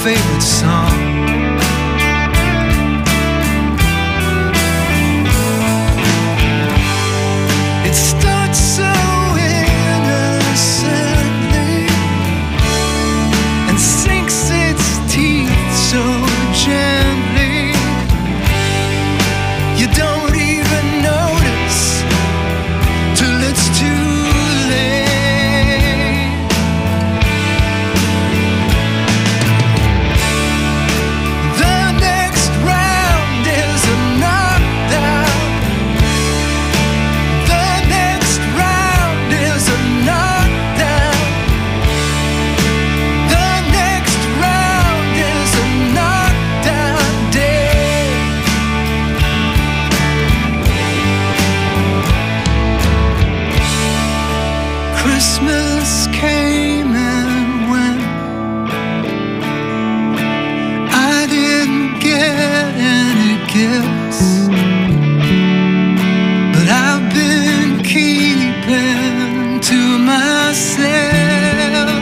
favorite song. It starts so innocently and sinks its teeth so gently. You don't even notice till it's too late. The next round is a knockdown. The next round is a knockdown. The next round is a knockdown day. Christmas came and went. I didn't get any gifts, but I've been keeping to myself.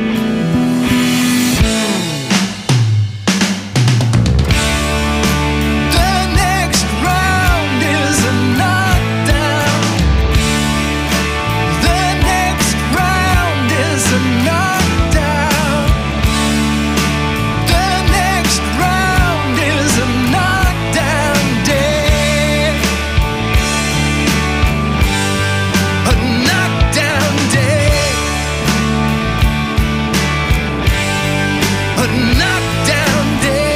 The next round is a knockdown. The next round is a knockdown. The next round is a knockdown day. A knockdown day. A knockdown day.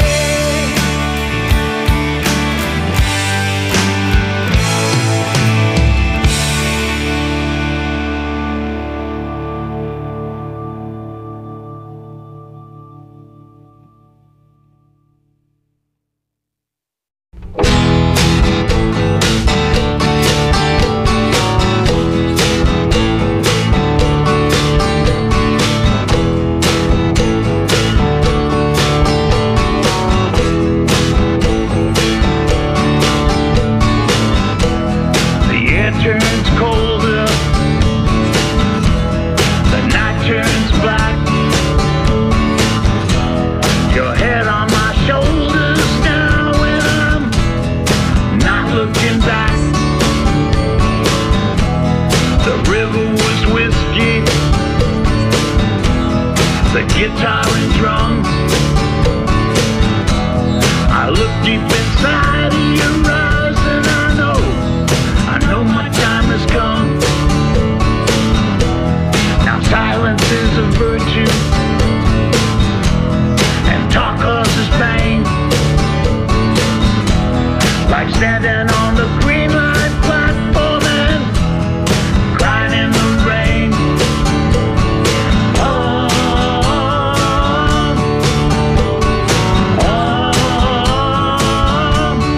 The air turns colder, the night turns black. Your head on my shoulders now, and I'm not looking back. The river was whiskey, the guitar and drums. I look deep inside of your eyes, and I know my time has come. Now silence is a virtue, and talk causes pain. Like standing on the green light platform and crying in the rain. Oh, oh, oh.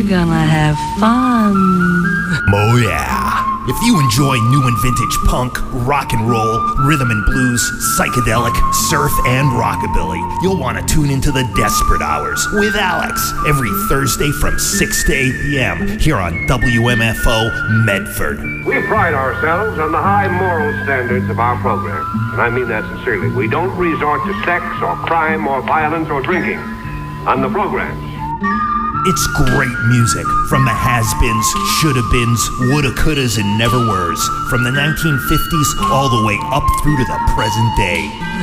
gonna have fun. Oh yeah. If you enjoy new and vintage punk, rock and roll, rhythm and blues, psychedelic, surf, and rockabilly, you'll want to tune into the Desperate Hours with Alex every Thursday from 6 to 8 p.m. here on WMFO Medford. We pride ourselves on the high moral standards of our program, and I mean that sincerely. We don't resort to sex or crime or violence or drinking on the programs. It's great music from the has-beens, shoulda-beens, woulda, couldas, and never-weres, from the 1950s all the way up through to the present day.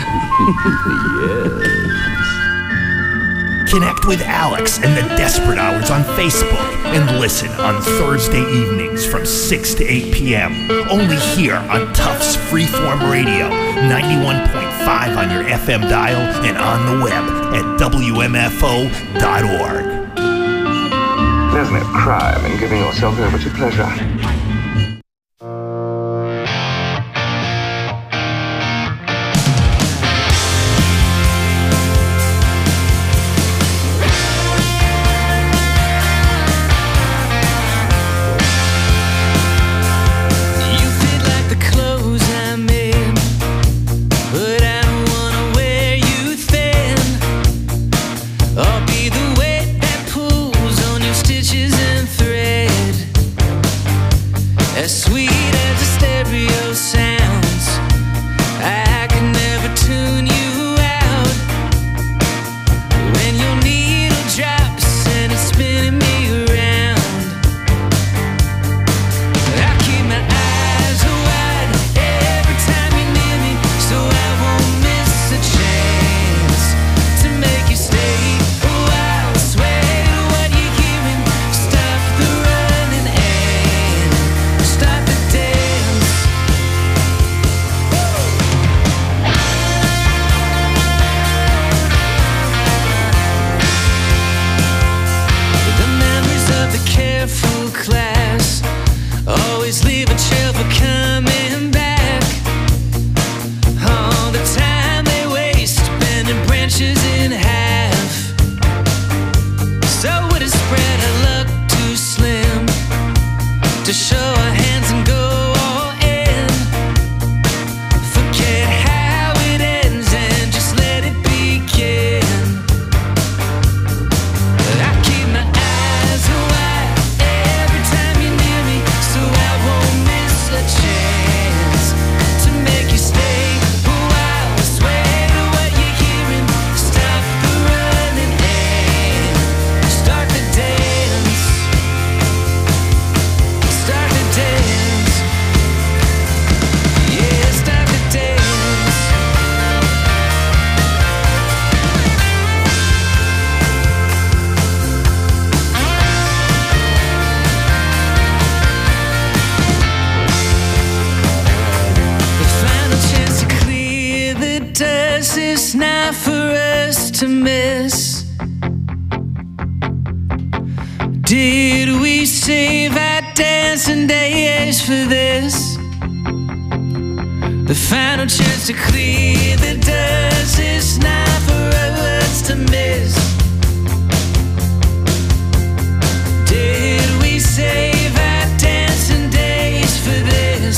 Yes. Connect with Alex and the Desperate Hours on Facebook and listen on Thursday evenings from 6 to 8 p.m. Only here on Tufts Freeform Radio, 91.5 on your FM dial and on the web at WMFO.org. There's no crime in giving yourself over to pleasure. Did we save our dancing days for this? The final chance to clear the dust is not for us to miss. Did we save our dancing days for this?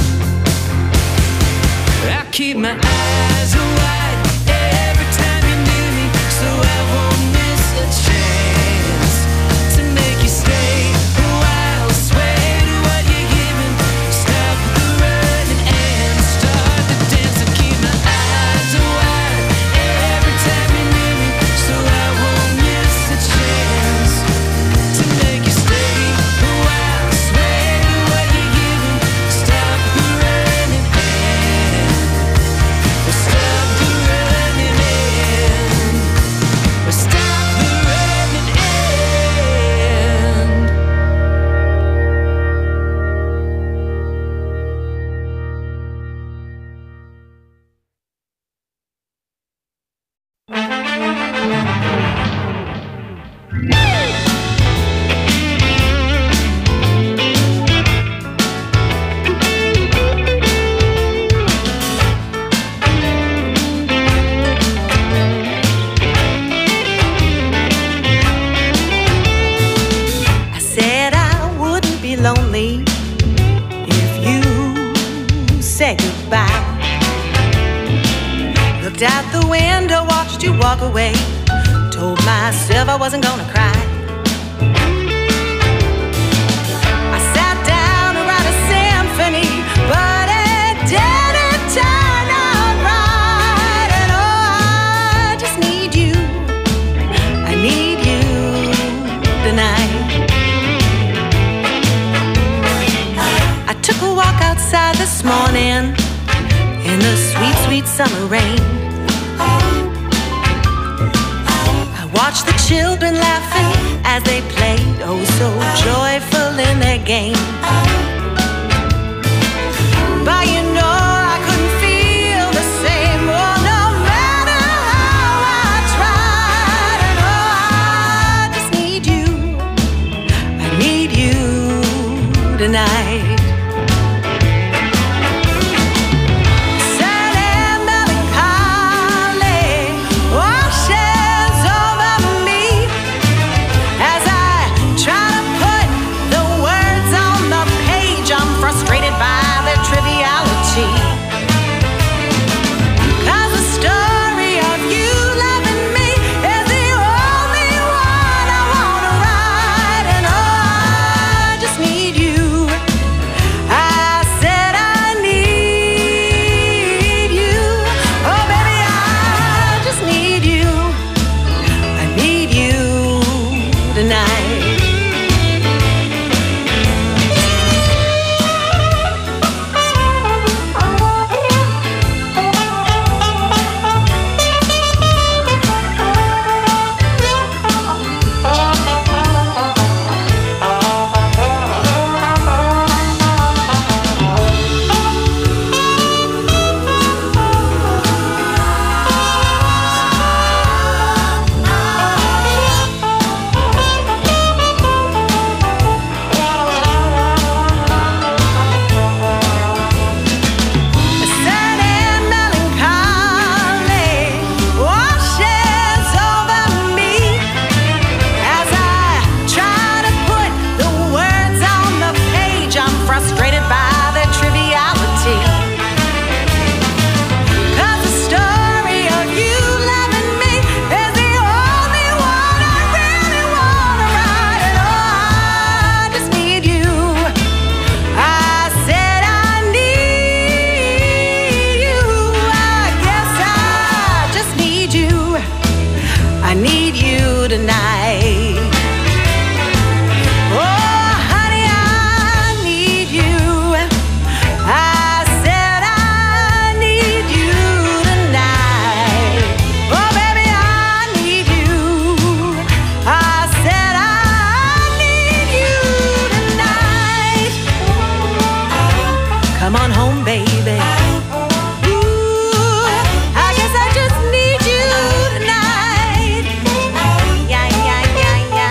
I keep my eyes wide every time you're near me, so I won't miss a chance to make you stay a while. Sway to what you're giving, stop the running and start the dance. I keep my eyes wide every time you're near me, walk away. Told myself I wasn't gonna cry. I sat down to write a symphony, but it didn't turn out right. And oh, I just need you. I need you tonight. I took a walk outside this morning in the sweet, sweet summer rain. I watched the children laughing as they played, oh so joyful in their game. But you know I couldn't feel the same, oh no matter how I tried. And oh, I just need you. I need you tonight. Come on home, baby. Ooh, I guess I just need you tonight. Yeah, yeah, yeah, yeah.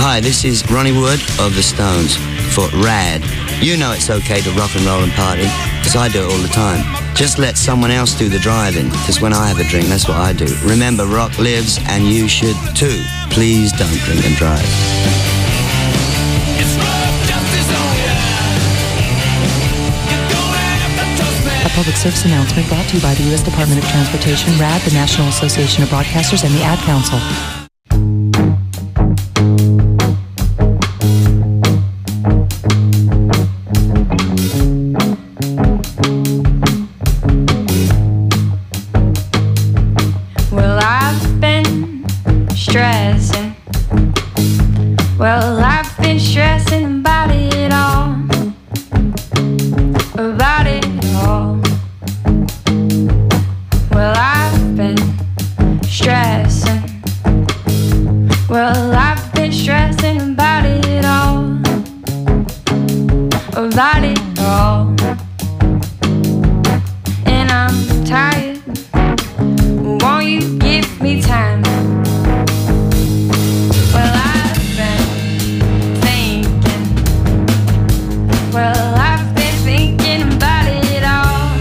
Hi, this is Ronnie Wood of The Stones for Rad. You know it's okay to rock and roll and party, because I do it all the time. Just let someone else do the driving, because when I have a drink, that's what I do. Remember, rock lives, and you should too. Please don't drink and drive. A public service announcement brought to you by the U.S. Department of Transportation, RAD, the National Association of Broadcasters, and the Ad Council. Well, I've been stressing. Well, I've been stressing about it all. About it all. Well, I've been stressing. Well, I've been stressing about it all. About it all. And I'm tired. Won't you give me time? Well, I've been thinking. Well, I've been thinking about it all.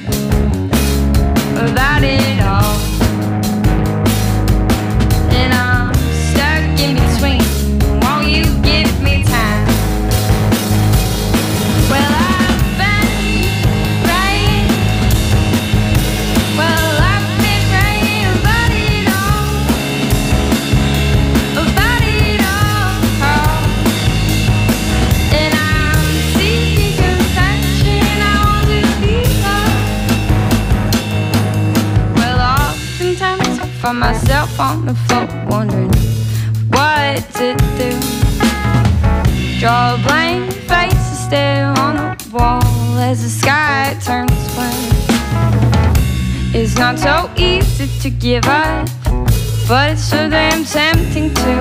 About it all. And I'm stuck in between. Won't you give me time? Well, I've been right. Well, I've been right about it all. About it all. And I'm seeking compassion. I want to be loved. Well, oftentimes I find myself on the floor wondering what to do. Draw a blank face and stare on the wall as the sky turns black. It's not so easy to give up, but it's so damn tempting to.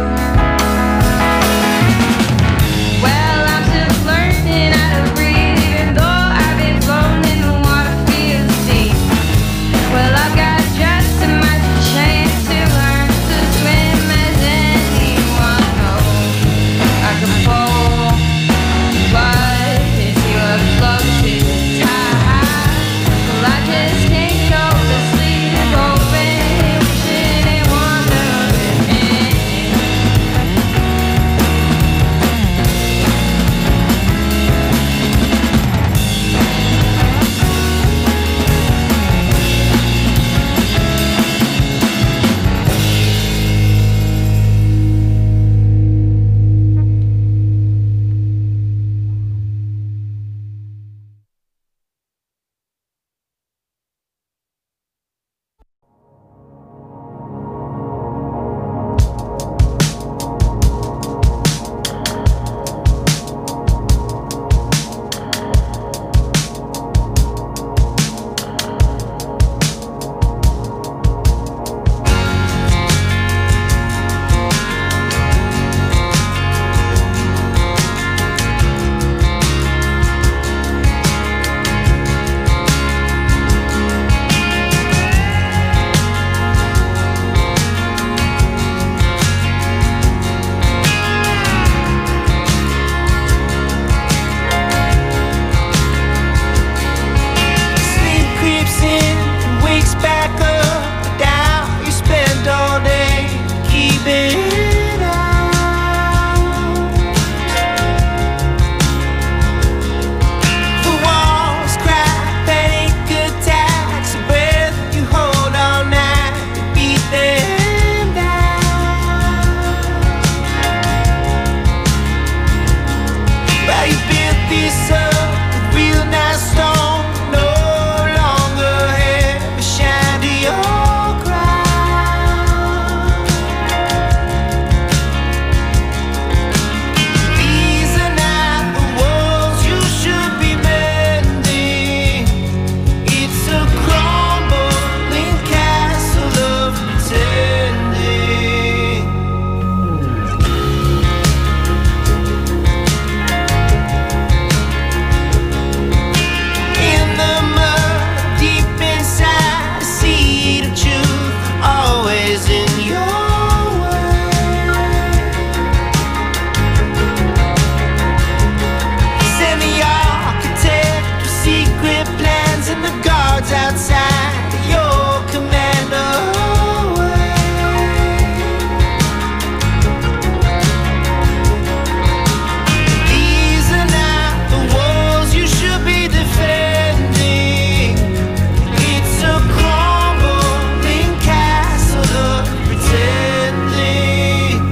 Well, I'm still learning how to breathe, even though I've been floating in the water, feel the sea. Well, I've got just as much chance to learn to swim as anyone knows. I can fall, but it's your float to the tide. Well, I just can't go to sleep, hoping, wishing and wondering. outside your commando way. These are not the walls you should be defending. It's a crumbling castle of pretending.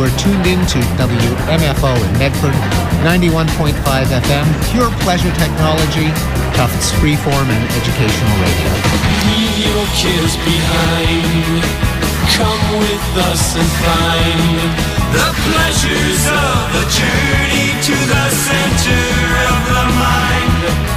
are tuned in to WMFO in Medford, 91.5 FM, pure pleasure technology, Tufts freeform and educational radio. Leave your cares behind. Come with us and find the pleasures of the journey to the center of the mind.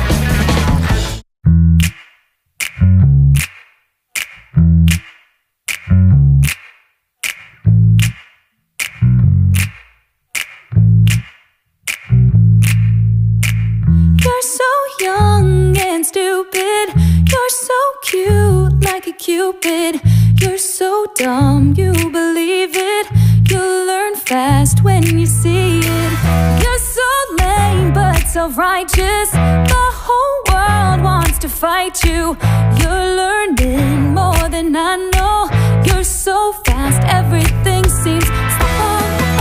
You're so young and stupid. You're so cute like a cupid. You're so dumb, you believe it. You'll learn fast when you see it. You're so lame but self-righteous. The whole world wants to fight you. You're learning more than I know. You're so fast, everything seems slow.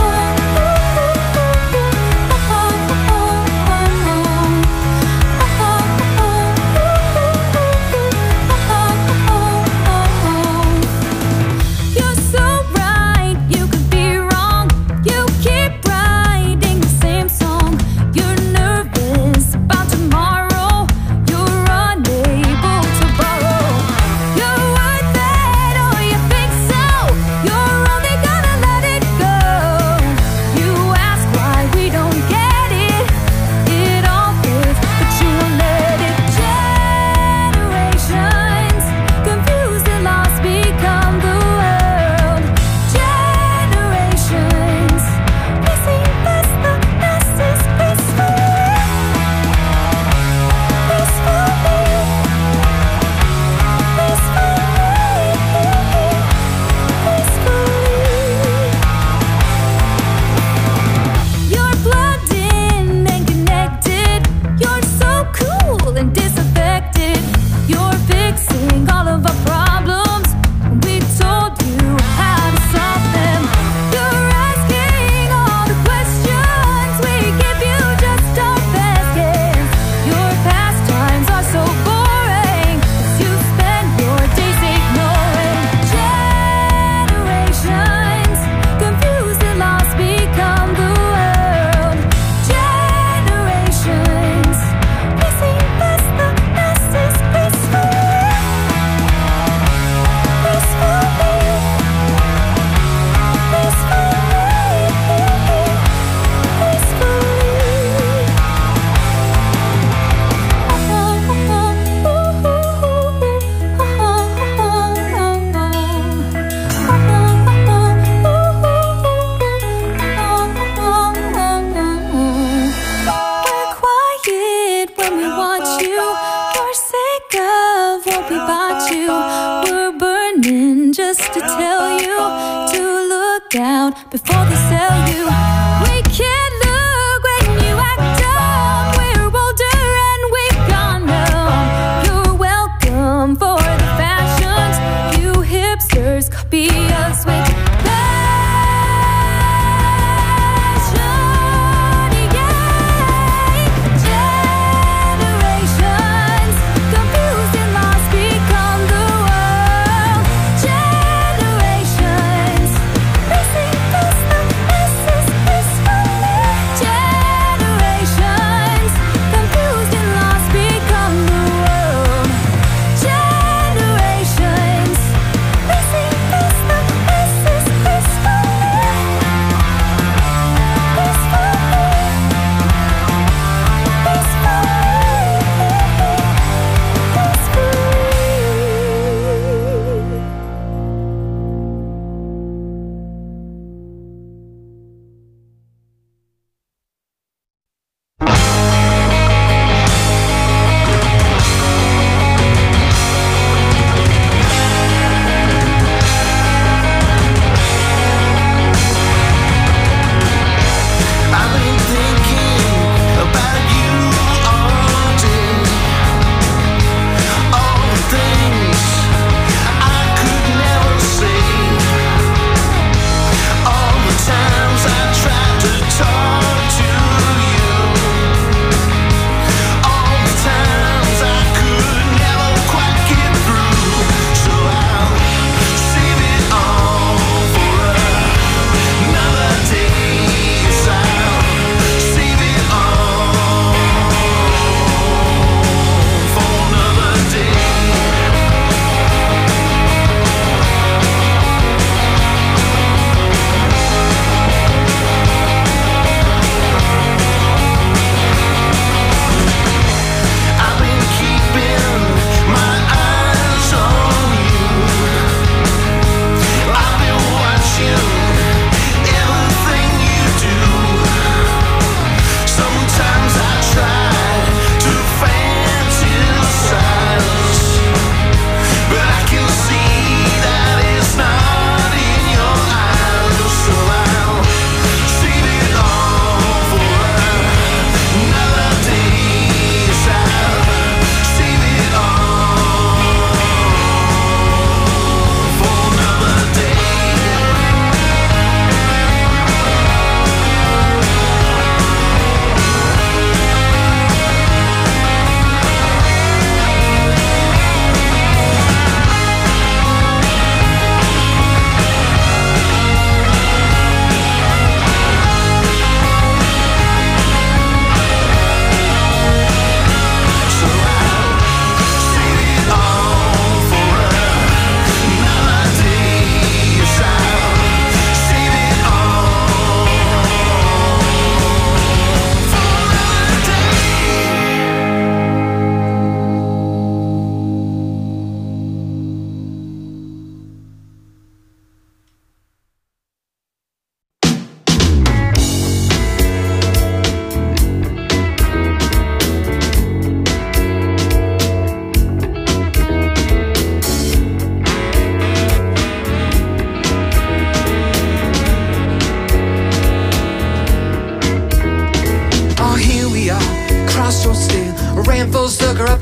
Before they sell you, we can't look when you act dumb. We're older and we've gone numb. You're welcome for the fashions. You hipsters copy us with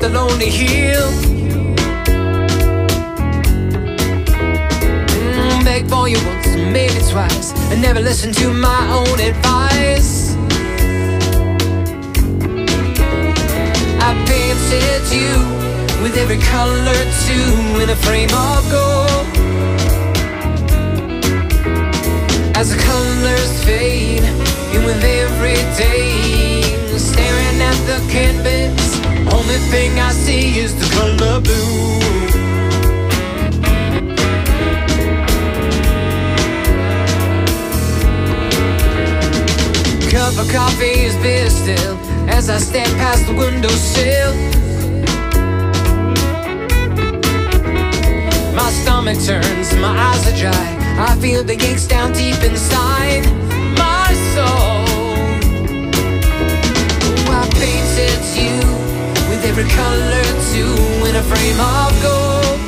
the lonely hill. Beg for you once, maybe twice, and never listen to my own advice. I painted you with every color too in a frame of gold. As the colors fade, and with every day, staring at the canvas, only thing I see is the color blue. Cup of coffee is bitter still as I step past the windowsill. My stomach turns and my eyes are dry. I feel the aches down deep inside my soul. I painted you with every color too in a frame of gold.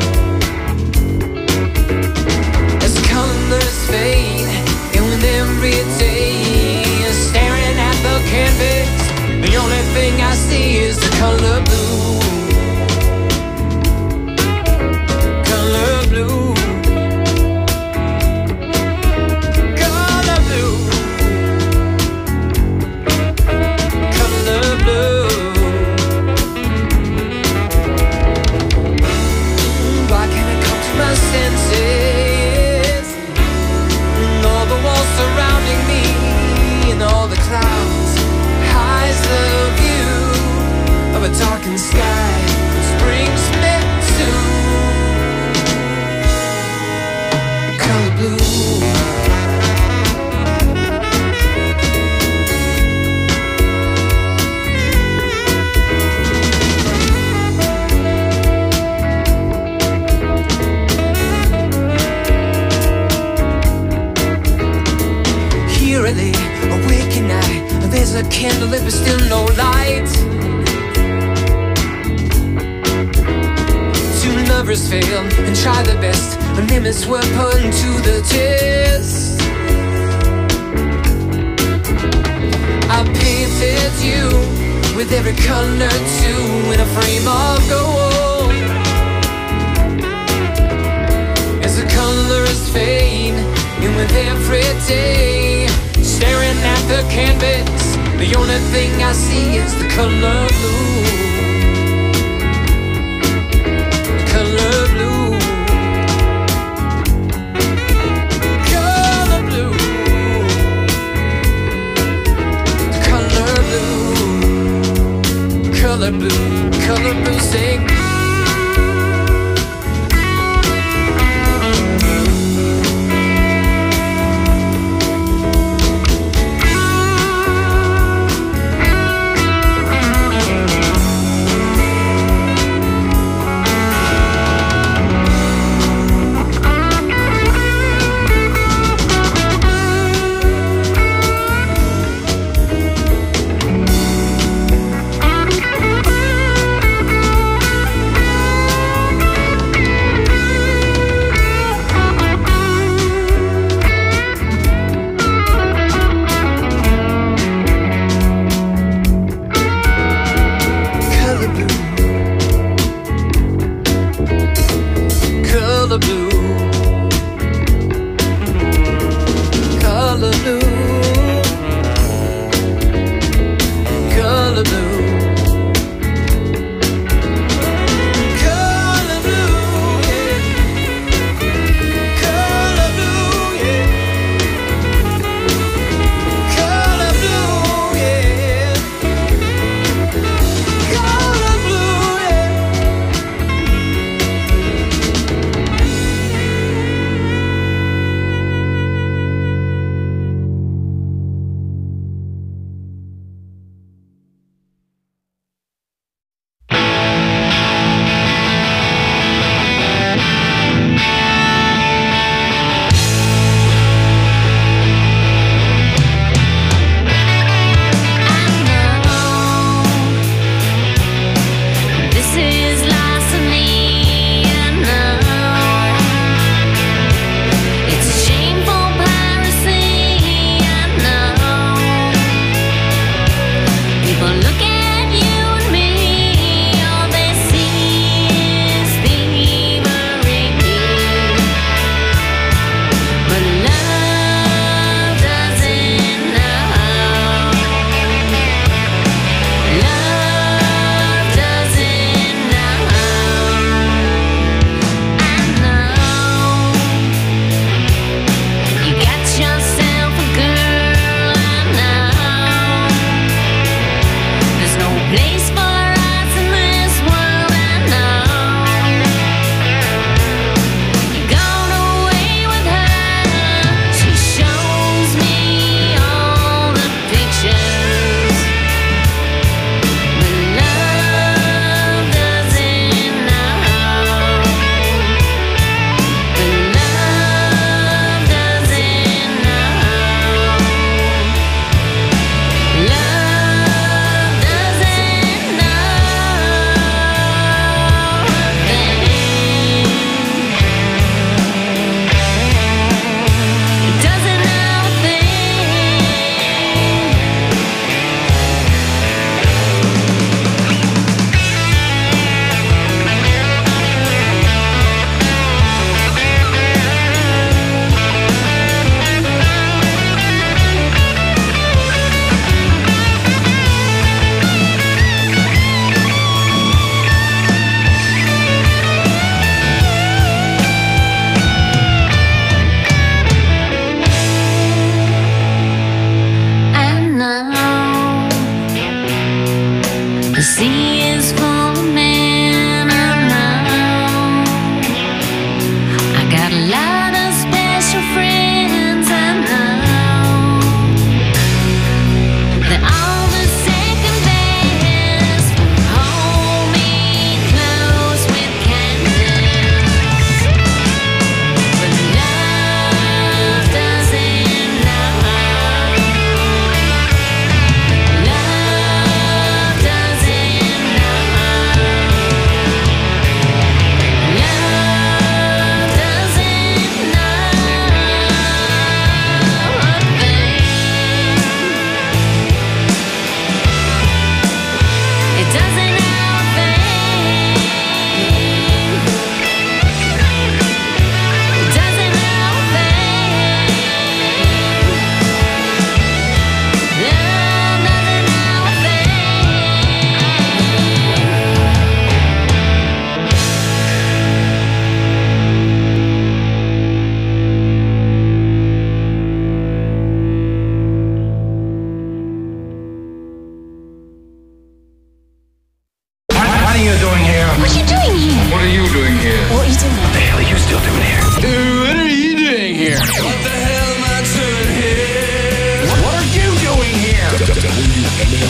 As the colors fade, and with every day, staring at the canvas, the only thing I see is the color blue. Color blue. Color blue. Color blue. Why can't I come to my senses? And all the walls surrounding me, and all the clouds hides the view of a darkened sky which brings me to color blue. Here I lay, awake at night. There's a candle lit but still no light. Two lovers fail and try their best, but limits were put to the test. I painted you with every color too in a frame of gold. As the colors fade, and with every day, staring at the canvas, the only thing I see is the color blue. Color blue. Color blue. Color blue. Color blue. Color blue. Sing.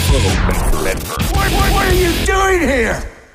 What are you doing here?